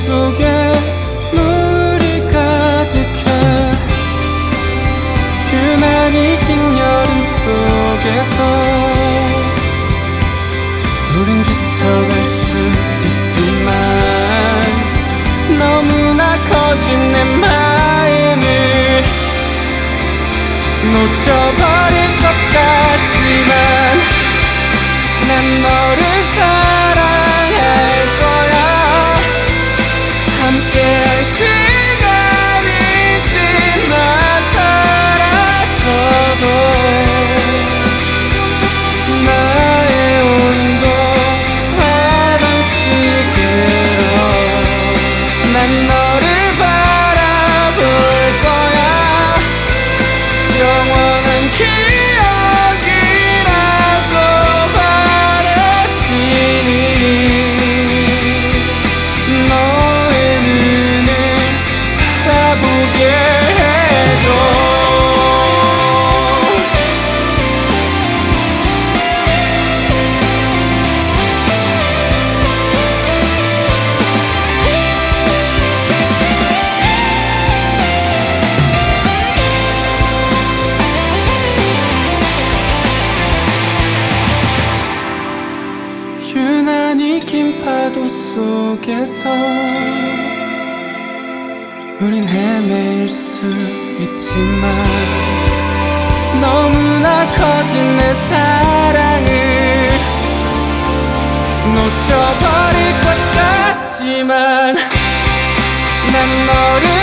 속에 노을이 가득해. 유난히 긴 여름 속에서 우린 지쳐갈 수 있지만 너무나 커진 내 마음을 놓쳐버릴 것 같지만 난 너를 사랑할 거야. 함께할 시간이 지나 사라져도 나의 온도와 방식으로 난 너를 바라볼 거야. 영원한 기억이라고 너의 눈을 바라보게 해줘. 유난히 긴 파도 속에서 우린 헤매일 수 있지만 너무나 커진 내 사랑을 놓쳐버릴 것 같지만 난 너를